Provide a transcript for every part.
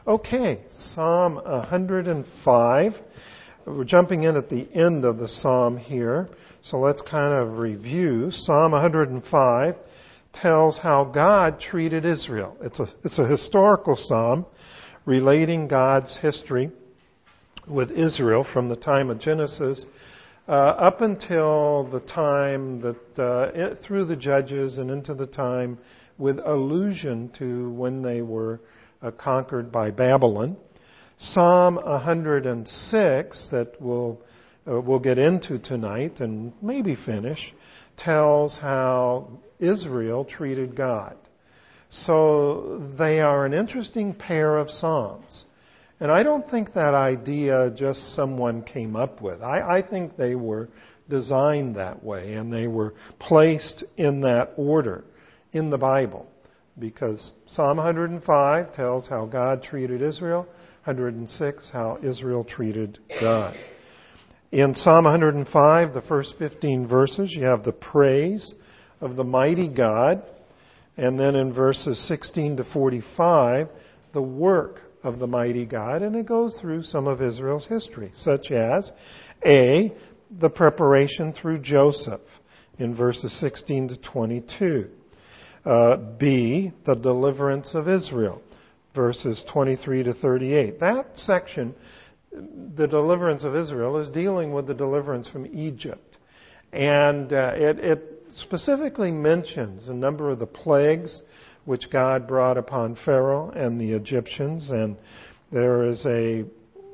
Okay, Psalm 105. We're jumping in at the end of the psalm here, so let's kind of review. Psalm 105 tells how God treated Israel. It's a historical psalm relating God's history with Israel from the time of Genesis up until the time that through the Judges and into the time with allusion to when they were conquered by Babylon. Psalm 106 that we'll get into tonight and maybe finish tells how Israel treated God. So they are an interesting pair of psalms. And I don't think that idea just someone came up with. I think they were designed that way and they were placed in that order in the Bible. Because Psalm 105 tells how God treated Israel, 106 how Israel treated God. In Psalm 105, the first 15 verses, you have the praise of the mighty God. And then in verses 16 to 45, the work of the mighty God. And it goes through some of Israel's history, such as A, the preparation through Joseph in verses 16 to 22. B, the deliverance of Israel, verses 23 to 38. That section, the deliverance of Israel, is dealing with the deliverance from Egypt. And it specifically mentions a number of the plagues which God brought upon Pharaoh and the Egyptians. And there is a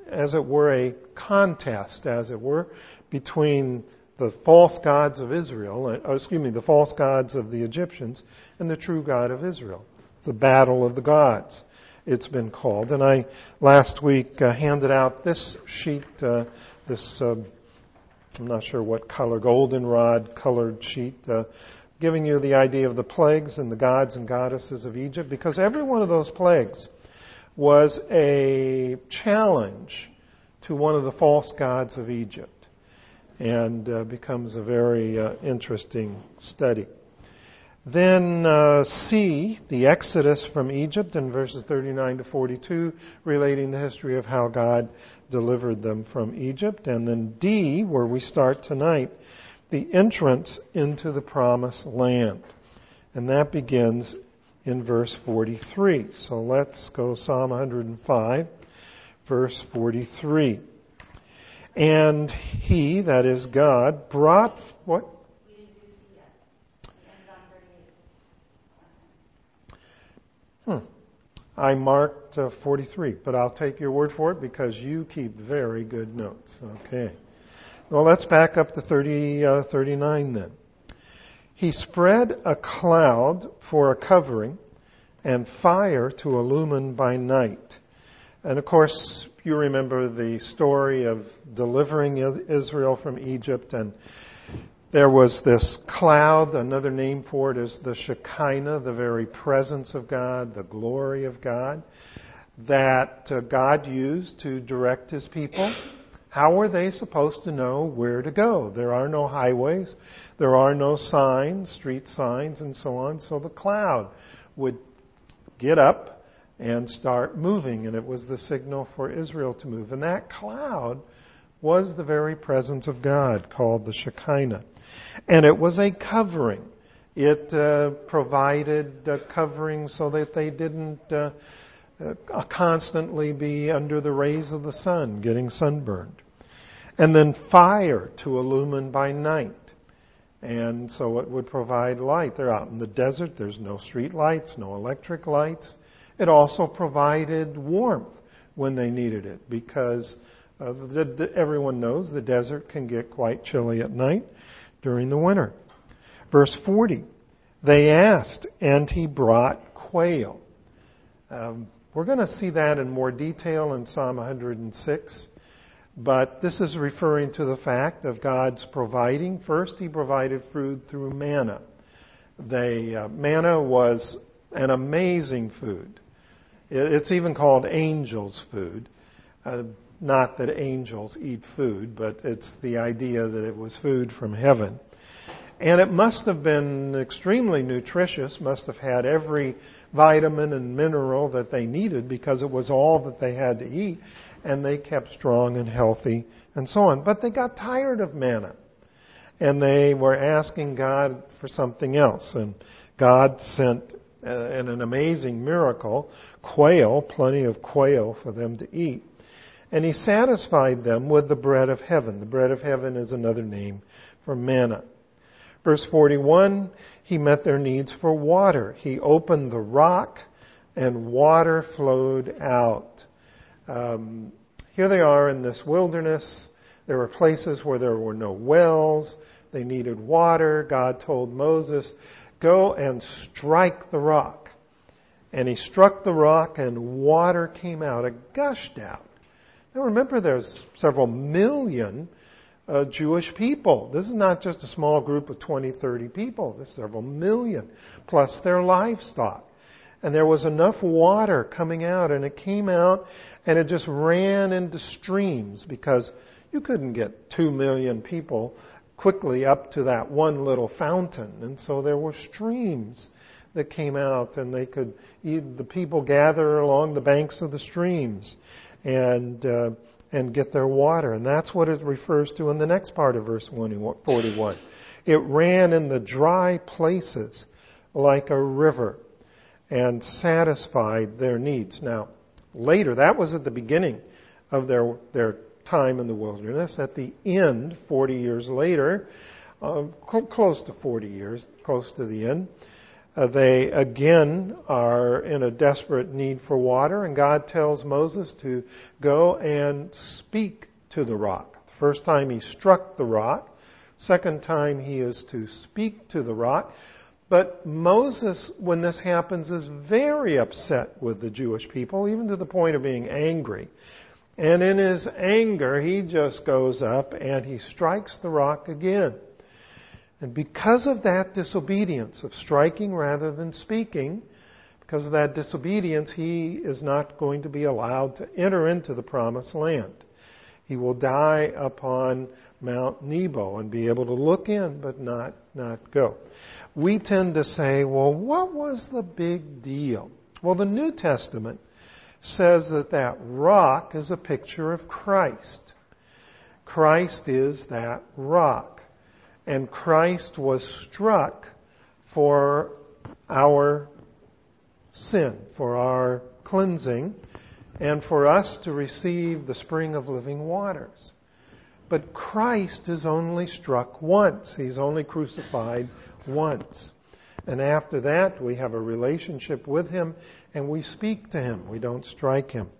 contest, between the false gods of Israel, the false gods of the Egyptians and the true God of Israel. The battle of the gods, it's been called. And I, last week, handed out this sheet, I'm not sure what color, goldenrod colored sheet, giving you the idea of the plagues and the gods and goddesses of Egypt, because every one of those plagues was a challenge to one of the false gods of Egypt. And becomes a very interesting study. Then C, the Exodus from Egypt in verses 39 to 42, relating the history of how God delivered them from Egypt. And then D, where we start tonight, the entrance into the promised land. And that begins in verse 43. So let's go Psalm 105, verse 43. And he, that is God, brought what? I marked 43, but I'll take your word for it because you keep very good notes. Okay. Well, let's back up to 39 then. He spread a cloud for a covering and fire to illumine by night. And of course, you remember the story of delivering Israel from Egypt, and there was this cloud. Another name for it is the Shekinah, the very presence of God, the glory of God, that God used to direct His people. How were they supposed to know where to go? There are no highways, there are no signs, street signs, and so on. So the cloud would get up and start moving, and it was the signal for Israel to move. And that cloud was the very presence of God, called the Shekinah. And it was a covering. It provided a covering so that they didn't constantly be under the rays of the sun, getting sunburned. And then fire to illumine by night. And so it would provide light. They're out in the desert. There's no street lights, no electric lights. It also provided warmth when they needed it, because everyone knows the desert can get quite chilly at night during the winter. Verse 40, they asked, and he brought quail. We're going to see that in more detail in Psalm 106, but this is referring to the fact of God's providing. First, He provided food through manna. Manna was an amazing food. It's even called angels' food. Not that angels eat food, but it's the idea that it was food from heaven. And it must have been extremely nutritious, must have had every vitamin and mineral that they needed because it was all that they had to eat, and they kept strong and healthy and so on. But they got tired of manna, and they were asking God for something else. And God sent, in an amazing miracle, quail, plenty of quail for them to eat. And He satisfied them with the bread of heaven. The bread of heaven is another name for manna. Verse 41, He met their needs for water. He opened the rock and water flowed out. Here they are in this wilderness. There were places where there were no wells. They needed water. God told Moses, go and strike the rock. And he struck the rock and water came out. It gushed out. Now remember, there's several million Jewish people. This is not just a small group of 20, 30 people. This is several million, plus their livestock. And there was enough water coming out, and it came out, and it just ran into streams, because you couldn't get 2 million people quickly up to that one little fountain. And so there were streams that came out, and the people gather along the banks of the streams and get their water. And that's what it refers to in the next part of verse 41. It ran in the dry places like a river and satisfied their needs. Now, later, that was at the beginning of their time in the wilderness. At the end, 40 years later, close to 40 years, close to the end, they again are in a desperate need for water, and God tells Moses to go and speak to the rock. The first time He struck the rock. Second time He is to speak to the rock. But Moses, when this happens, is very upset with the Jewish people, even to the point of being angry. And in his anger, he just goes up and he strikes the rock again. And because of that disobedience of striking rather than speaking, because of that disobedience, he is not going to be allowed to enter into the promised land. He will die upon Mount Nebo and be able to look in but not go. We tend to say, well, what was the big deal? Well, the New Testament says that rock is a picture of Christ. Christ is that rock. And Christ was struck for our sin, for our cleansing, and for us to receive the spring of living waters. But Christ is only struck once. He's only crucified once. And after that, we have a relationship with Him and we speak to Him. We don't strike Him.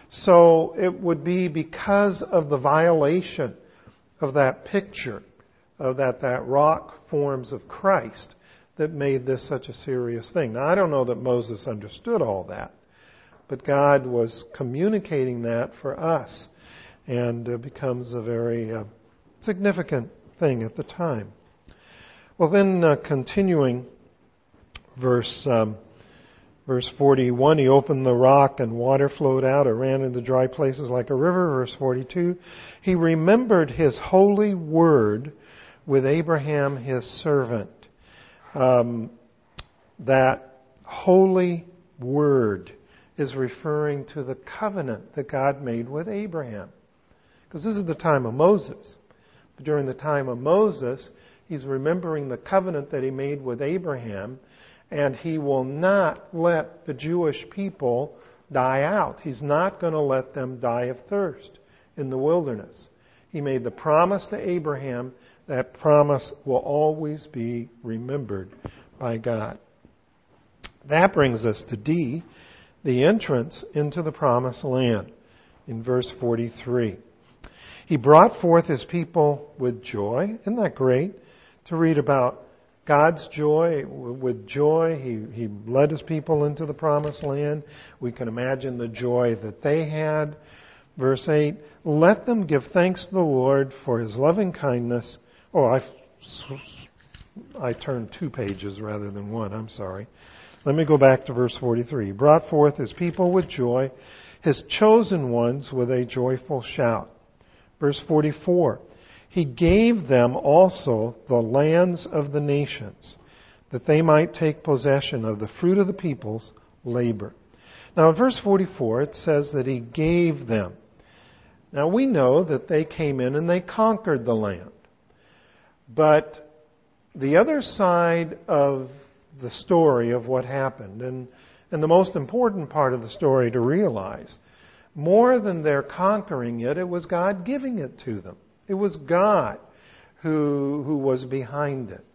So it would be because of the violation of that picture, of that rock forms of Christ, that made this such a serious thing. Now, I don't know that Moses understood all that, but God was communicating that for us, and becomes a very significant thing at the time. Well, then continuing verse 41, He opened the rock and water flowed out. It ran in the dry places like a river. Verse 42, He remembered His holy word with Abraham His servant. That holy word is referring to the covenant that God made with Abraham. Because this is the time of Moses. But during the time of Moses, He's remembering the covenant that He made with Abraham, and He will not let the Jewish people die out. He's not going to let them die of thirst in the wilderness. He made the promise to Abraham. That promise will always be remembered by God. That brings us to D, the entrance into the promised land, in verse 43. He brought forth His people with joy. Isn't that great to read about God's joy? With joy, He led His people into the promised land. We can imagine the joy that they had. Verse 8, let them give thanks to the Lord for His loving kindness. Oh, I turned 2 pages rather than 1. I'm sorry. Let me go back to verse 43. He brought forth His people with joy, His chosen ones with a joyful shout. Verse 44. He gave them also the lands of the nations, that they might take possession of the fruit of the people's labor. Now in verse 44 it says that He gave them. Now we know that they came in and they conquered the land. But the other side of the story of what happened, and the most important part of the story to realize, more than their conquering it, it was God giving it to them. It was God who was behind it.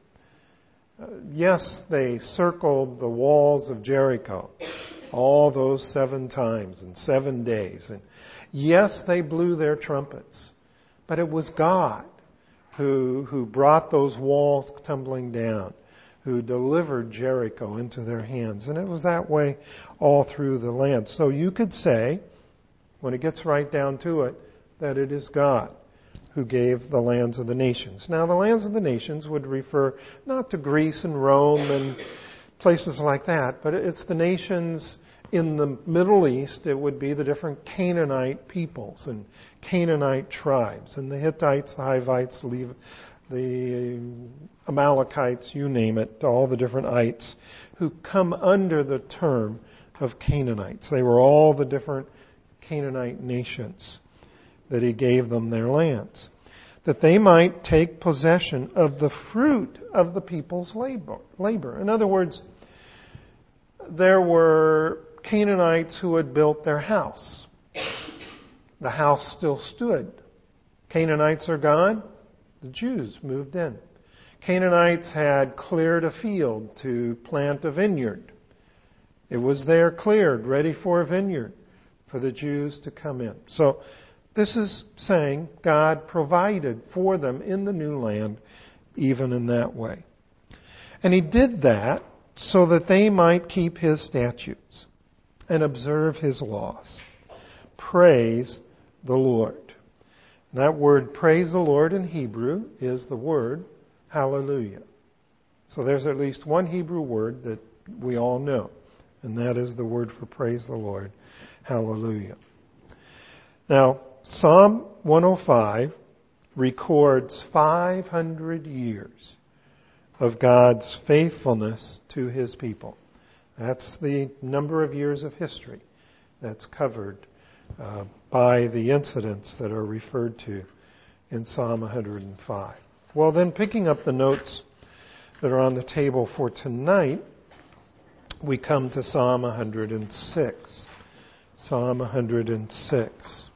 Yes, they circled the walls of Jericho all those 7 times in 7 days. And yes, they blew their trumpets. But it was God who brought those walls tumbling down, who delivered Jericho into their hands. And it was that way all through the land. So you could say, when it gets right down to it, that it is God who gave the lands of the nations. Now, the lands of the nations would refer not to Greece and Rome and places like that, but it's the nations in the Middle East. It would be the different Canaanite peoples and Canaanite tribes, and the Hittites, the Hivites, the Amalekites, you name it, all the different ites who come under the term of Canaanites. They were all the different Canaanite nations that He gave them their lands, that they might take possession of the fruit of the people's labor. In other words, there were Canaanites who had built their house. The house still stood. Canaanites are gone. The Jews moved in. Canaanites had cleared a field to plant a vineyard. It was there cleared, ready for a vineyard for the Jews to come in. So this is saying God provided for them in the new land, even in that way. And He did that so that they might keep His statutes and observe His laws. Praise the Lord. And that word praise the Lord in Hebrew is the word hallelujah. So there's at least one Hebrew word that we all know, and that is the word for praise the Lord, hallelujah. Now, Psalm 105 records 500 years of God's faithfulness to His people. That's the number of years of history that's covered by the incidents that are referred to in Psalm 105. Well, then, picking up the notes that are on the table for tonight, we come to Psalm 106. Psalm 106.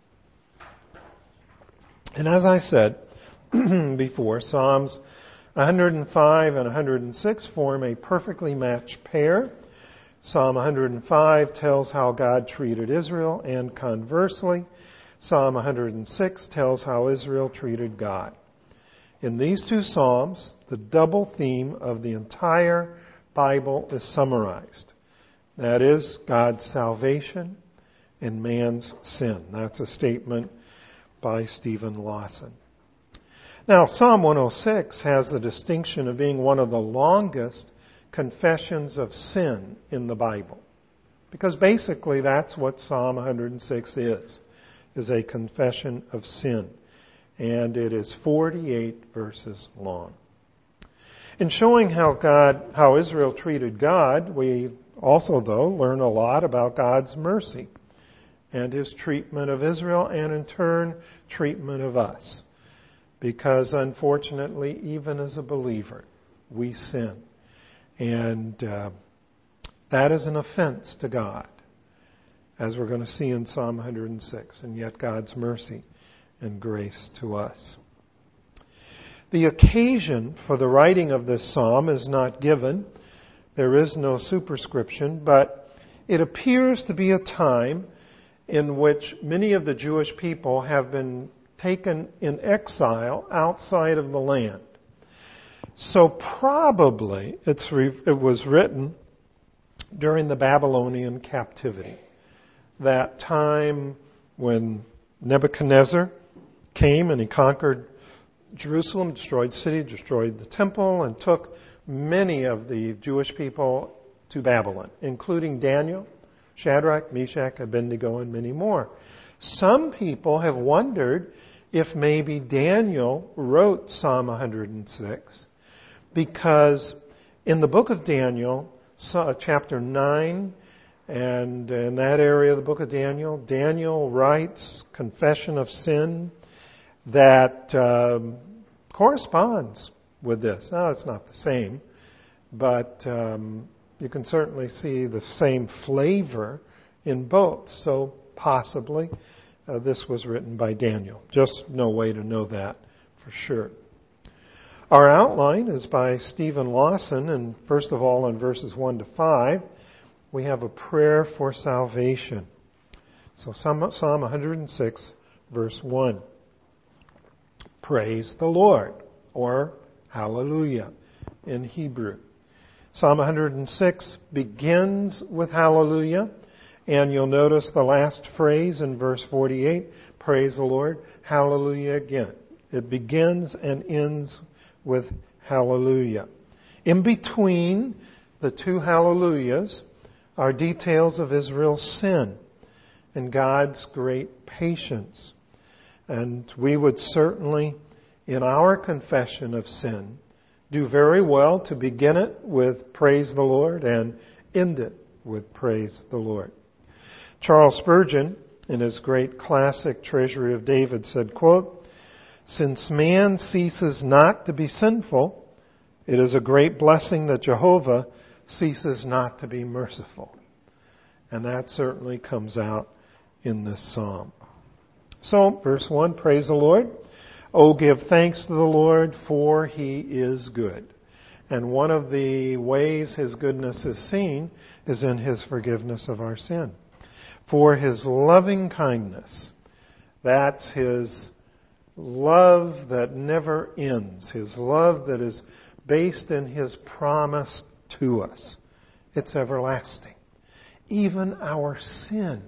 And as I said before, Psalms 105 and 106 form a perfectly matched pair. Psalm 105 tells how God treated Israel, and conversely, Psalm 106 tells how Israel treated God. In these 2 psalms, the double theme of the entire Bible is summarized. That is, God's salvation and man's sin. That's a statement by Stephen Lawson. Now, Psalm 106 has the distinction of being one of the longest confessions of sin in the Bible. Because basically that's what Psalm 106 is a confession of sin. And it is 48 verses long. In showing how Israel treated God, we also, though, learn a lot about God's mercy and His treatment of Israel, and in turn, treatment of us. Because unfortunately, even as a believer, we sin. And that is an offense to God, as we're going to see in Psalm 106, and yet God's mercy and grace to us. The occasion for the writing of this psalm is not given. There is no superscription, but it appears to be a time in which many of the Jewish people have been taken in exile outside of the land. So probably it was written during the Babylonian captivity, that time when Nebuchadnezzar came and he conquered Jerusalem, destroyed the city, destroyed the temple, and took many of the Jewish people to Babylon, including Daniel, Shadrach, Meshach, Abednego, and many more. Some people have wondered if maybe Daniel wrote Psalm 106, because in the book of Daniel, chapter 9, and in that area of the book of Daniel, Daniel writes confession of sin that corresponds with this. Now, it's not the same, but you can certainly see the same flavor in both. So possibly this was written by Daniel. Just no way to know that for sure. Our outline is by Stephen Lawson, and first of all, in verses 1 to 5, we have a prayer for salvation. So Psalm 106, verse 1. Praise the Lord, or Hallelujah in Hebrew. Psalm 106 begins with Hallelujah, and you'll notice the last phrase in verse 48, praise the Lord, Hallelujah again. It begins and ends with Hallelujah. In between the two Hallelujahs are details of Israel's sin and God's great patience. And we would certainly, in our confession of sin, do very well to begin it with praise the Lord and end it with praise the Lord. Charles Spurgeon, in his great classic Treasury of David, said, quote, since man ceases not to be sinful, it is a great blessing that Jehovah ceases not to be merciful. And that certainly comes out in this psalm. So, verse 1, praise the Lord. Oh, give thanks to the Lord, for He is good. And one of the ways His goodness is seen is in His forgiveness of our sin. For His loving kindness, that's His love that never ends, His love that is based in His promise to us. It's everlasting. Even our sin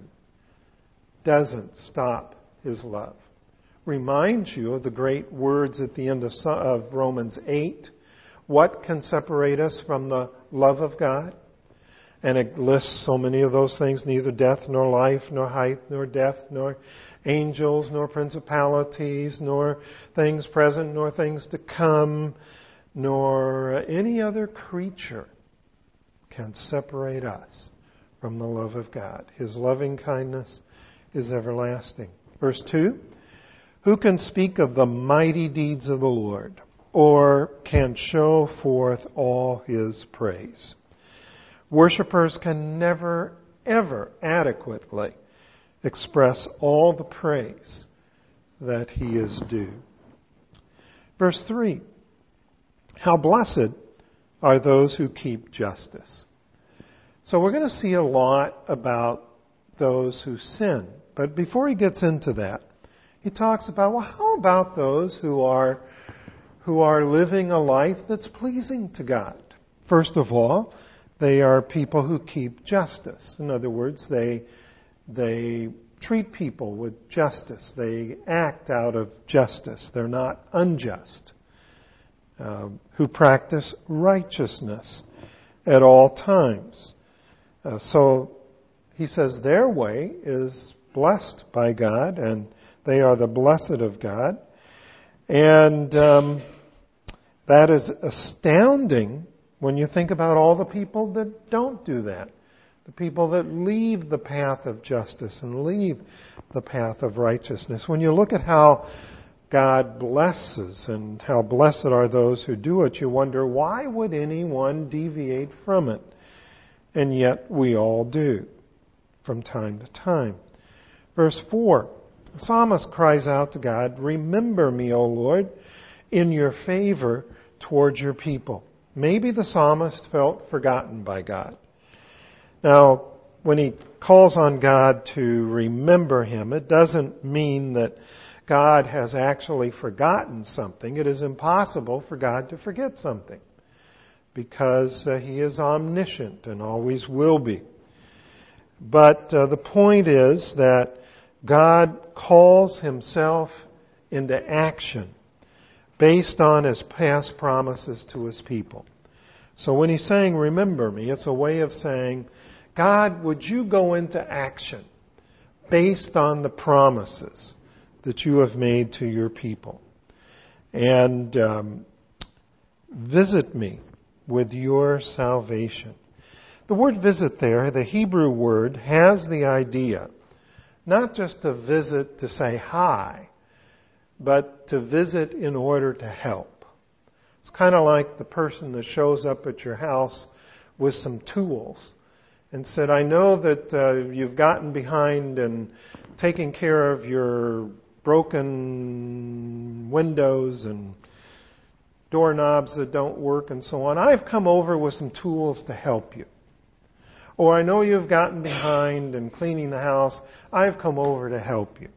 doesn't stop His love. Reminds you of the great words at the end of Romans 8. What can separate us from the love of God? And it lists so many of those things, neither death nor life, nor height nor depth, nor angels, nor principalities, nor things present, nor things to come, nor any other creature can separate us from the love of God. His loving kindness is everlasting. Verse 2, who can speak of the mighty deeds of the Lord, or can show forth all His praise? Worshippers can never, ever adequately express all the praise that He is due. Verse 3, how blessed are those who keep justice. So we're going to see a lot about those who sin. But before he gets into that, he talks about, well, how about those who are living a life that's pleasing to God? First of all, they are people who keep justice. In other words, they treat people with justice. They act out of justice. They're not unjust. Who practice righteousness at all times. So he says their way is blessed by God, and they are the blessed of God. And that is astounding when you think about all the people that don't do that. The people that leave the path of justice and leave the path of righteousness. When you look at how God blesses and how blessed are those who do it, you wonder, why would anyone deviate from it? And yet we all do from time to time. Verse 4, the psalmist cries out to God, remember me, O Lord, in your favor towards your people. Maybe the psalmist felt forgotten by God. Now, when he calls on God to remember him, it doesn't mean that God has actually forgotten something. It is impossible for God to forget something because He is omniscient and always will be. But the point is that God calls Himself into action based on His past promises to His people. So when He's saying, remember me, it's a way of saying, God, would you go into action based on the promises that you have made to your people. And visit me with your salvation. The word visit there, the Hebrew word, has the idea not just to visit to say hi, but to visit in order to help. It's kind of like the person that shows up at your house with some tools and said, I know that you've gotten behind and taken care of your broken windows and doorknobs that don't work and so on. I've come over with some tools to help you. Or I know you've gotten behind in cleaning the house. I've come over to help you.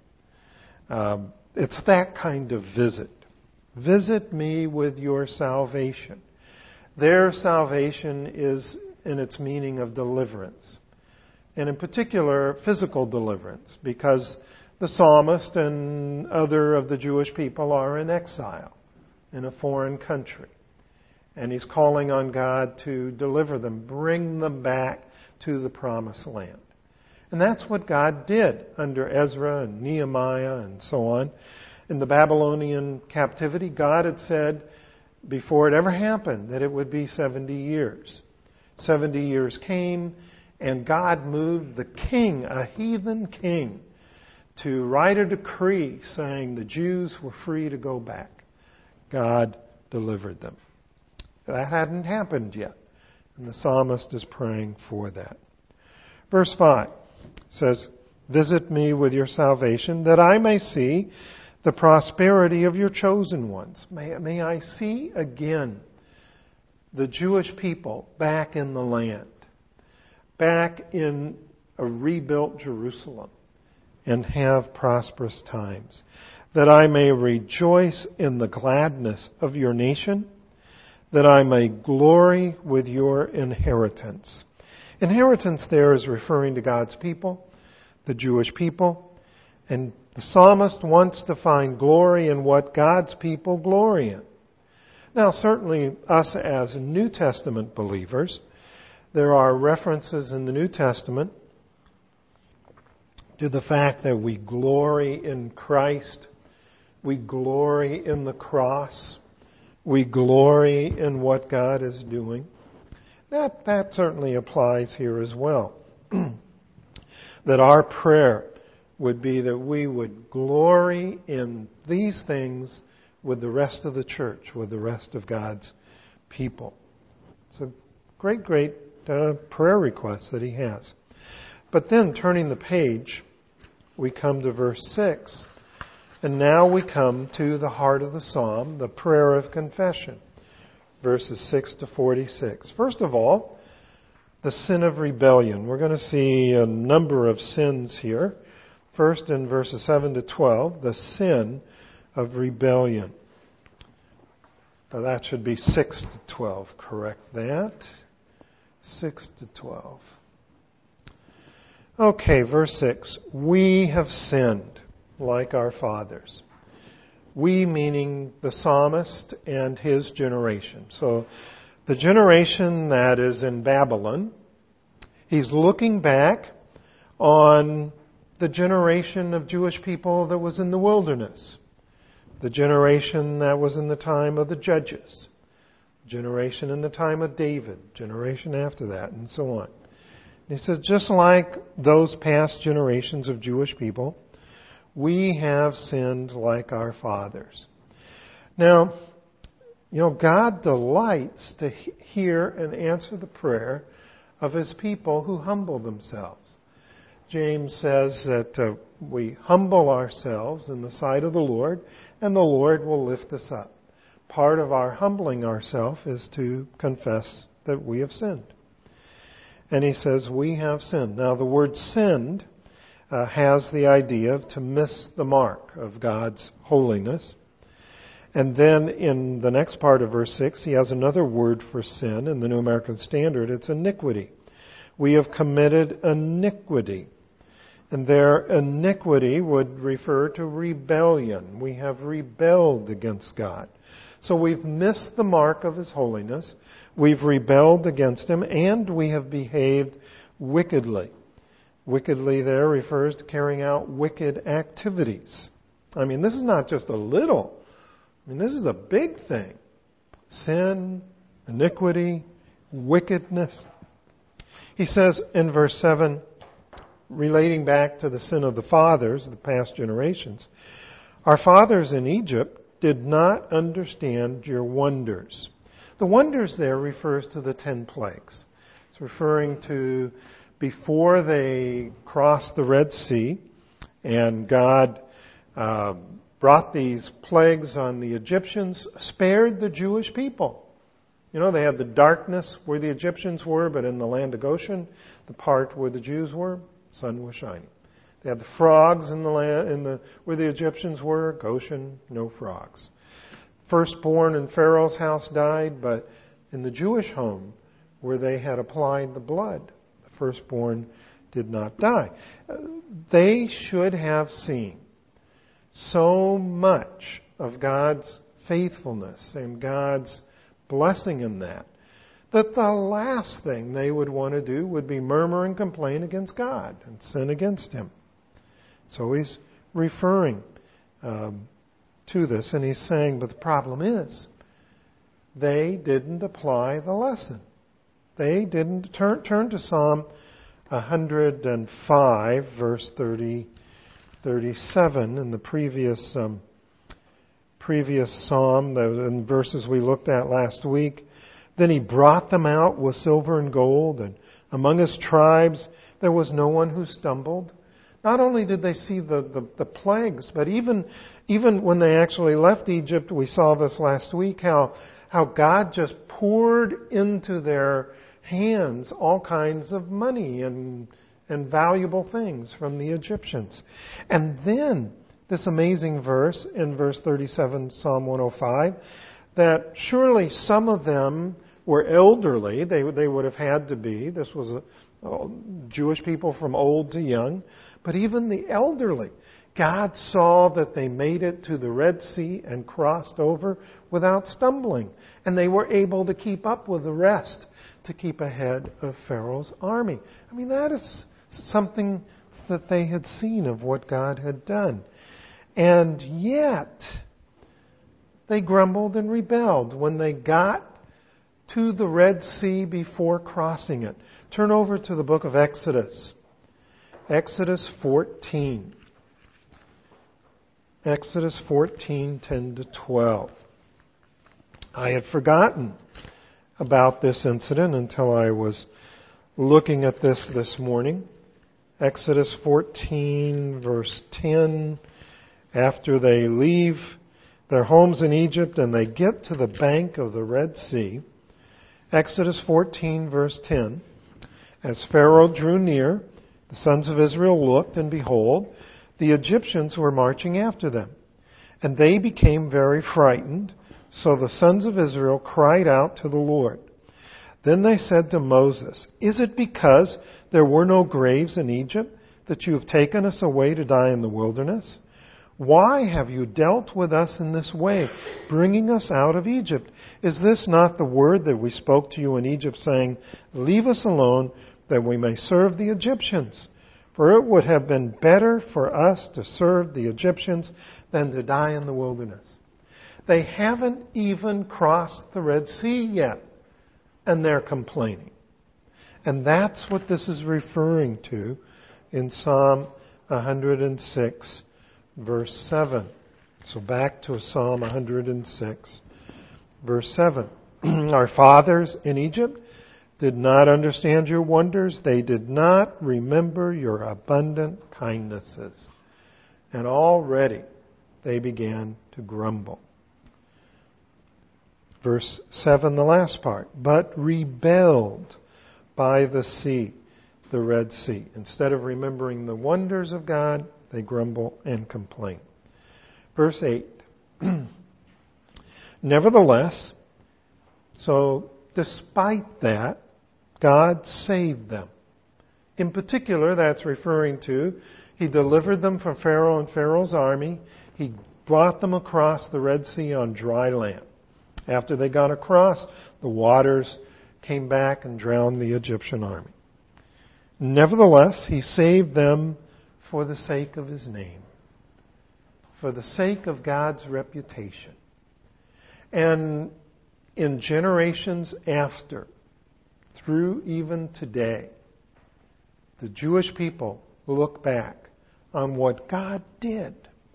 It's that kind of visit. Visit me with your salvation. Their salvation is in its meaning of deliverance. And in particular, physical deliverance, because the psalmist and other of the Jewish people are in exile in a foreign country. And he's calling on God to deliver them, bring them back to the promised land. And that's what God did under Ezra and Nehemiah and so on. In the Babylonian captivity, God had said before it ever happened that it would be 70 years. 70 years came, and God moved the king, a heathen king, to write a decree saying the Jews were free to go back. God delivered them. That hadn't happened yet. And the psalmist is praying for that. Verse 5 says, visit me with your salvation, that I may see the prosperity of your chosen ones. May I see again the Jewish people back in the land, back in a rebuilt Jerusalem, and have prosperous times, that I may rejoice in the gladness of your nation, that I may glory with your inheritance. Inheritance there is referring to God's people, the Jewish people, and the psalmist wants to find glory in what God's people glory in. Now, certainly us as New Testament believers, there are references in the New Testament to the fact that we glory in Christ, we glory in the cross, we glory in what God is doing. That certainly applies here as well. That our prayer would be that we would glory in these things with the rest of the church, with the rest of God's people. It's a great prayer request that he has. But then, turning the page, we come to verse 6. And now we come to the heart of the psalm, the prayer of confession. Verses 6 to 46. First of all, the sin of rebellion. We're going to see a number of sins here. First, in verses 7 to 12, the sin of rebellion. Now that should be 6 to 12. Correct that. 6 to 12. Okay, verse 6. We have sinned like our fathers. We meaning the psalmist and his generation. So the generation that is in Babylon, he's looking back on the generation of Jewish people that was in the wilderness. The generation that was in the time of the judges. Generation in the time of David. Generation after that, and so on. And he says, just like those past generations of Jewish people, we have sinned like our fathers. Now, God delights to hear and answer the prayer of his people who humble themselves. James says that we humble ourselves in the sight of the Lord, and the Lord will lift us up. Part of our humbling ourselves is to confess that we have sinned. And he says, we have sinned. Now, the word sinned has the idea of to miss the mark of God's holiness. And then in the next part of verse 6, he has another word for sin. In the New American Standard, it's iniquity. We have committed iniquity. And their iniquity would refer to rebellion. We have rebelled against God. So we've missed the mark of his holiness. We've rebelled against him, and we have behaved wickedly. Wickedly there refers to carrying out wicked activities. I mean, this is not just a little. I mean, this is a big thing. Sin, iniquity, wickedness. He says in verse 7, relating back to the sin of the fathers, the past generations, our fathers in Egypt did not understand your wonders. The wonders there refers to the 10 plagues. It's referring to before they crossed the Red Sea and God brought these plagues on the Egyptians, spared the Jewish people. You know, they had the darkness where the Egyptians were, but in the land of Goshen, the part where the Jews were, the sun was shining. They had the frogs in the land where the Egyptians were, Goshen, no frogs. Firstborn in Pharaoh's house died, but in the Jewish home where they had applied the blood, the firstborn did not die. They should have seen so much of God's faithfulness and God's blessing in that the last thing they would want to do would be murmur and complain against God and sin against Him. So he's referring to this, and he's saying, but the problem is, they didn't apply the lesson. They didn't turn to Psalm 105, verse 37, in the previous psalm, in verses we looked at last week. Then he brought them out with silver and gold, and among his tribes there was no one who stumbled. Not only did they see the plagues, but even when they actually left Egypt, we saw this last week, how God just poured into their hands all kinds of money and valuable things from the Egyptians. And then this amazing verse in verse 37, Psalm 105, that surely some of them were elderly. They would have had to be. This was Jewish people from old to young. But even the elderly, God saw that they made it to the Red Sea and crossed over without stumbling. And they were able to keep up with the rest to keep ahead of Pharaoh's army. I mean, that is something that they had seen of what God had done. And yet, they grumbled and rebelled when they got to the Red Sea before crossing it. Turn over to the book of Exodus. Exodus 14. Exodus 14, 10 to 12. I had forgotten about this incident until I was looking at this morning. Exodus 14, verse 10. After they leave their homes in Egypt and they get to the bank of the Red Sea, Exodus 14, verse 10. As Pharaoh drew near, the sons of Israel looked, and behold, the Egyptians were marching after them. And they became very frightened. So the sons of Israel cried out to the Lord. Then they said to Moses, "Is it because there were no graves in Egypt that you have taken us away to die in the wilderness? Why have you dealt with us in this way, bringing us out of Egypt? Is this not the word that we spoke to you in Egypt, saying, 'Leave us alone, that we may serve the Egyptians'? For it would have been better for us to serve the Egyptians than to die in the wilderness." They haven't even crossed the Red Sea yet, and they're complaining. And that's what this is referring to in Psalm 106, verse 7. So back to Psalm 106, verse 7. Our fathers in Egypt did not understand your wonders. They did not remember your abundant kindnesses. And already they began to grumble. Verse 7, the last part. But rebelled by the sea, the Red Sea. Instead of remembering the wonders of God, they grumble and complain. Verse 8. Nevertheless, so despite that, God saved them. In particular, that's referring to, He delivered them from Pharaoh and Pharaoh's army. He brought them across the Red Sea on dry land. After they got across, the waters came back and drowned the Egyptian army. Nevertheless, He saved them for the sake of His name. for the sake of God's reputation. And in generations after, through even today, the Jewish people look back on what God did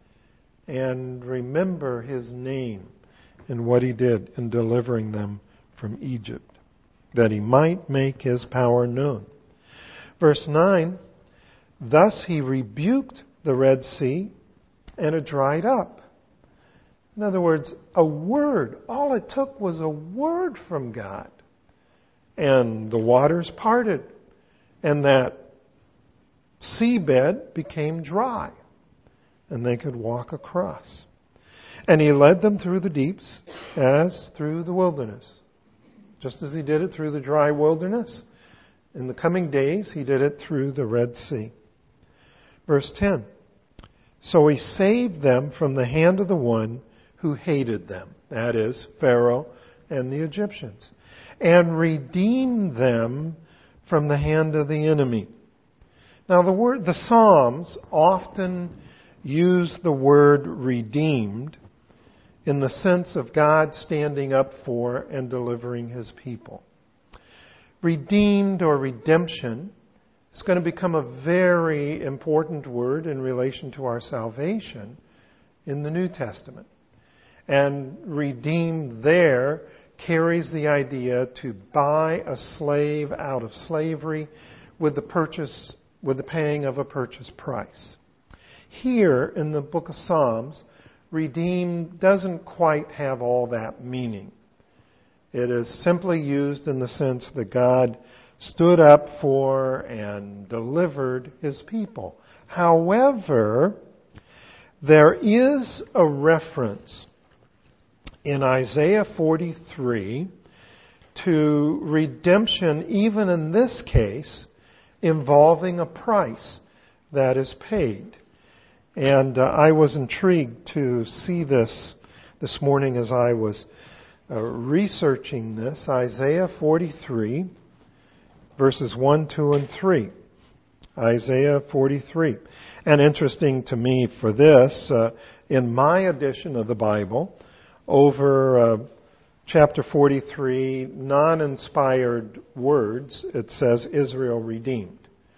and remember His name and what He did in delivering them from Egypt, that He might make His power known. Verse 9, thus He rebuked the Red Sea, and it dried up. In other words, a word. All it took was a word from God. And the waters parted. And that seabed became dry. And they could walk across. And He led them through the deeps as through the wilderness. Just as He did it through the dry wilderness, in the coming days He did it through the Red Sea. Verse 10. So He saved them from the hand of the one who hated them, that is, Pharaoh and the Egyptians, and redeemed them from the hand of the enemy. Now the Psalms often use the word redeemed in the sense of God standing up for and delivering His people. Redeemed or redemption is going to become a very important word in relation to our salvation in the New Testament. And redeemed there carries the idea to buy a slave out of slavery with the paying of a purchase price. Here in the book of Psalms, redeemed doesn't quite have all that meaning. It is simply used in the sense that God stood up for and delivered His people. However, there is a reference in Isaiah 43 to redemption, even in this case, involving a price that is paid. And I was intrigued to see this morning as I was researching this. Isaiah 43, verses 1, 2, and 3. Isaiah 43. And interesting to me for this, in my edition of the Bible, over chapter 43, non-inspired words, it says Israel redeemed.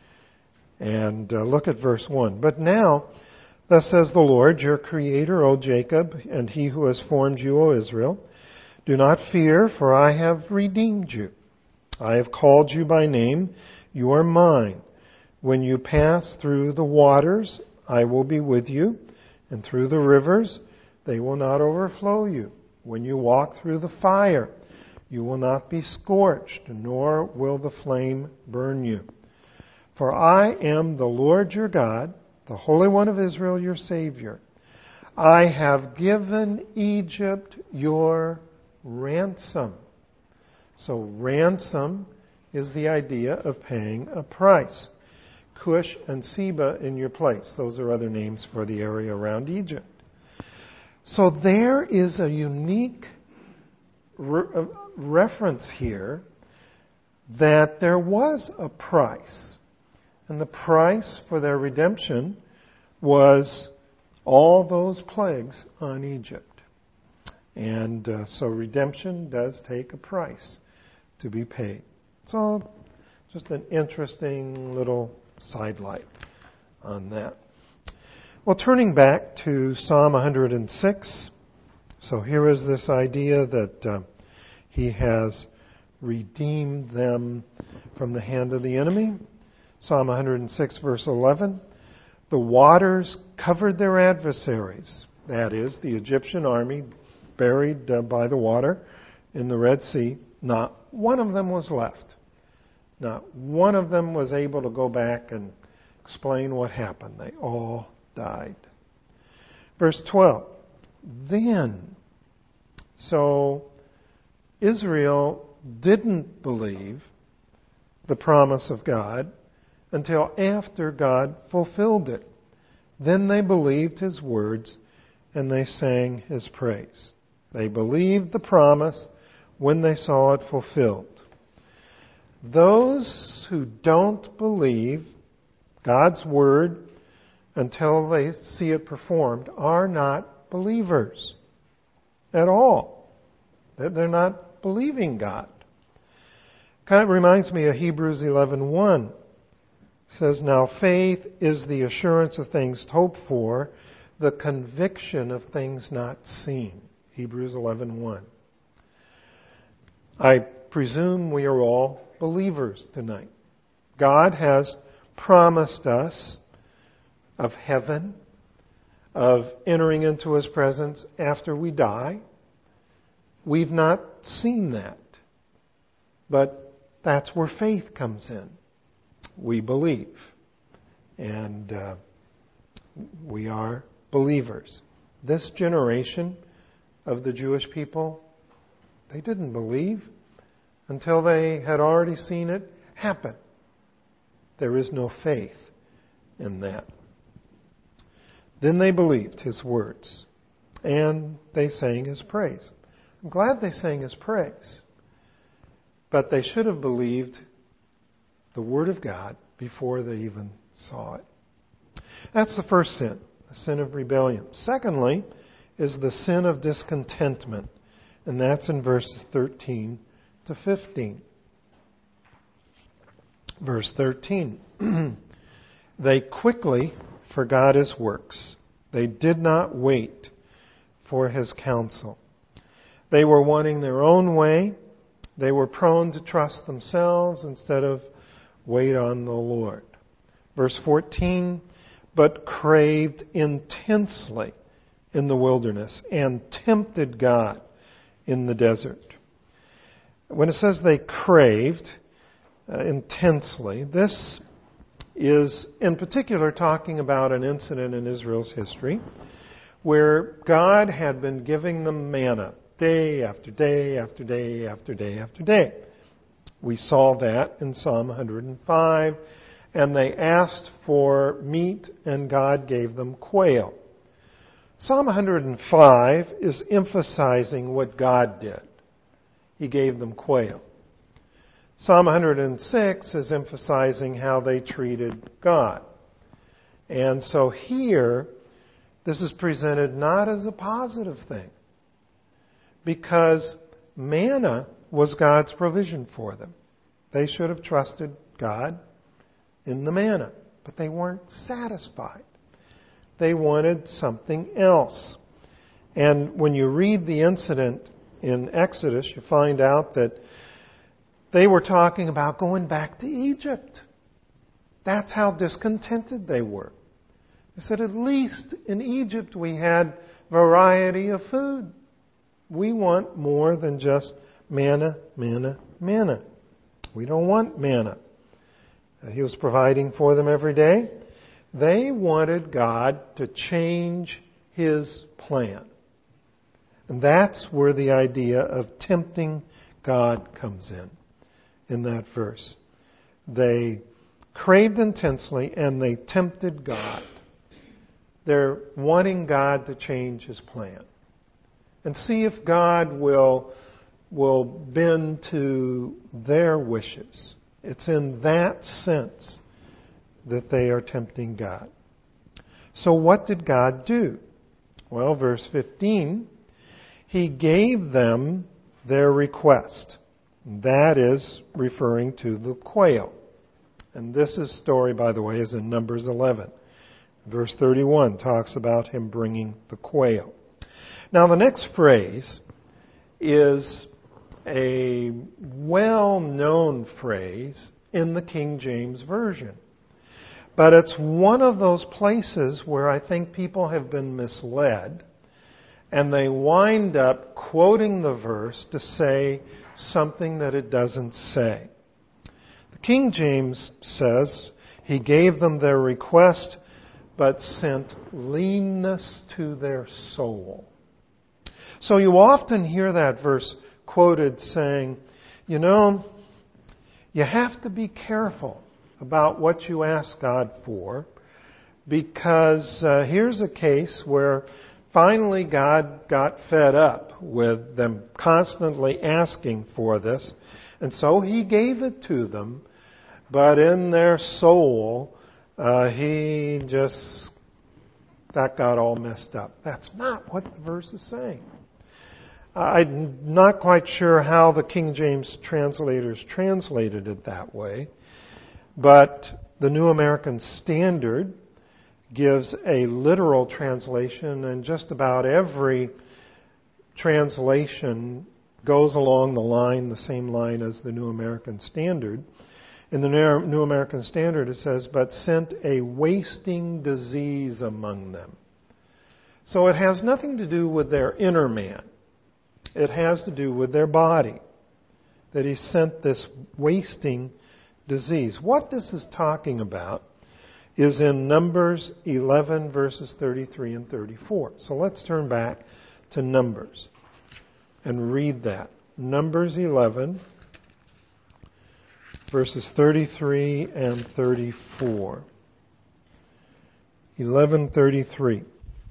And look at verse 1. But now, thus says the Lord, your Creator, O Jacob, and He who has formed you, O Israel, do not fear, for I have redeemed you. I have called you by name. You are mine. When you pass through the waters, I will be with you, and through the rivers, they will not overflow you. When you walk through the fire, you will not be scorched, nor will the flame burn you. For I am the Lord your God, the Holy One of Israel, your Savior. I have given Egypt your ransom. So ransom is the idea of paying a price. Cush and Seba in your place. Those are other names for the area around Egypt. So there is a unique reference here that there was a price. And the price for their redemption was all those plagues on Egypt. And so redemption does take a price to be paid. So just an interesting little sidelight on that. Well, turning back to Psalm 106. So here is this idea that He has redeemed them from the hand of the enemy. Psalm 106, verse 11. The waters covered their adversaries. That is, the Egyptian army buried by the water in the Red Sea. Not one of them was left. Not one of them was able to go back and explain what happened. They all died. Verse 12. Then, so Israel didn't believe the promise of God until after God fulfilled it. Then they believed His words and they sang His praise. They believed the promise when they saw it fulfilled. Those who don't believe God's word until they see it performed, are not believers at all. They're not believing God. Kind of reminds me of Hebrews 11:1. It says, "Now faith is the assurance of things hoped for, the conviction of things not seen." Hebrews 11:1. I presume we are all believers tonight. God has promised us of heaven, of entering into His presence after we die. We've not seen that. But that's where faith comes in. We believe. And we are believers. This generation of the Jewish people, they didn't believe until they had already seen it happen. There is no faith in that. Then they believed His words, and they sang His praise. I'm glad they sang His praise, but they should have believed the Word of God before they even saw it. That's the first sin, the sin of rebellion. Secondly is the sin of discontentment, and that's in verses 13 to 15. Verse 13. They quickly forgot His works. They did not wait for His counsel. They were wanting their own way. They were prone to trust themselves instead of wait on the Lord. Verse 14, but craved intensely in the wilderness and tempted God in the desert. When it says they craved intensely, this is in particular talking about an incident in Israel's history where God had been giving them manna day after day after day after day after day. We saw that in Psalm 105, and they asked for meat and God gave them quail. Psalm 105 is emphasizing what God did. He gave them quail. Psalm 106 is emphasizing how they treated God. And so here, this is presented not as a positive thing, because manna was God's provision for them. They should have trusted God in the manna, but they weren't satisfied. They wanted something else. And when you read the incident in Exodus, you find out that they were talking about going back to Egypt. That's how discontented they were. They said, at least in Egypt we had variety of food. We want more than just manna, manna, manna. We don't want manna. He was providing for them every day. They wanted God to change His plan. And that's where the idea of tempting God comes in that verse. They craved intensely and they tempted God. They're wanting God to change His plan. And see if God will bend to their wishes. It's in that sense that they are tempting God. So what did God do? Well, verse 15, He gave them their request. That is referring to the quail. And this story, by the way, is in Numbers 11. Verse 31 talks about Him bringing the quail. Now the next phrase is a well-known phrase in the King James Version. But it's one of those places where I think people have been misled and they wind up quoting the verse to say something that it doesn't say. The King James says, He gave them their request, but sent leanness to their soul. So you often hear that verse quoted saying, you have to be careful about what you ask God for, because here's a case where finally God got fed up with them constantly asking for this, and so He gave it to them, but in their soul, He just that got all messed up. That's not what the verse is saying. I'm not quite sure how the King James translators translated it that way, but the New American Standard gives a literal translation, and just about every translation goes along the same line as the New American Standard. In the New American Standard it says, but sent a wasting disease among them. So it has nothing to do with their inner man. It has to do with their body. That he sent this wasting disease. What this is talking about is in Numbers 11 verses 33 and 34. So let's turn back to Numbers and read that. Numbers 11 verses 33 and 34. 11:33.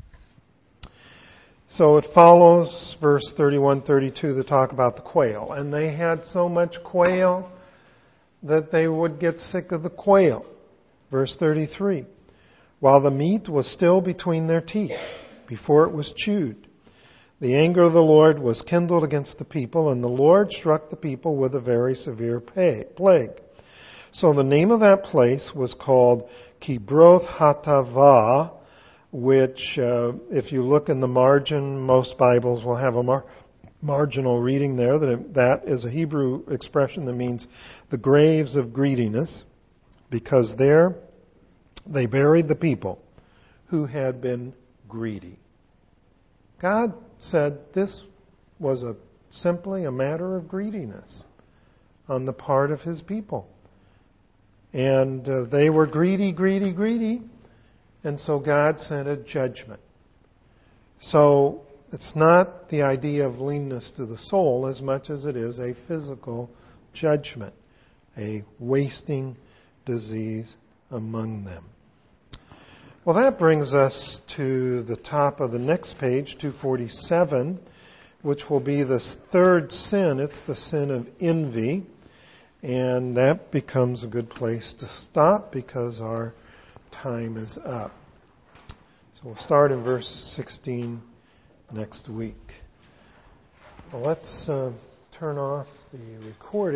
So it follows verse 31, 32 to talk about the quail. And they had so much quail that they would get sick of the quail. Verse 33. While the meat was still between their teeth, before it was chewed, the anger of the Lord was kindled against the people, and the Lord struck the people with a very severe plague. So the name of that place was called Kibroth Hattaavah, which, if you look in the margin, most Bibles will have a marginal reading there. That is a Hebrew expression that means the graves of greediness, because there they buried the people who had been greedy. God said this was simply a matter of greediness on the part of His people. And they were greedy. And so God sent a judgment. So it's not the idea of leanness to the soul as much as it is a physical judgment, a wasting disease among them. Well, that brings us to the top of the next page, 247, which will be this third sin. It's the sin of envy. And that becomes a good place to stop because our time is up. So we'll start in verse 16 next week. Well, let's turn off the recording.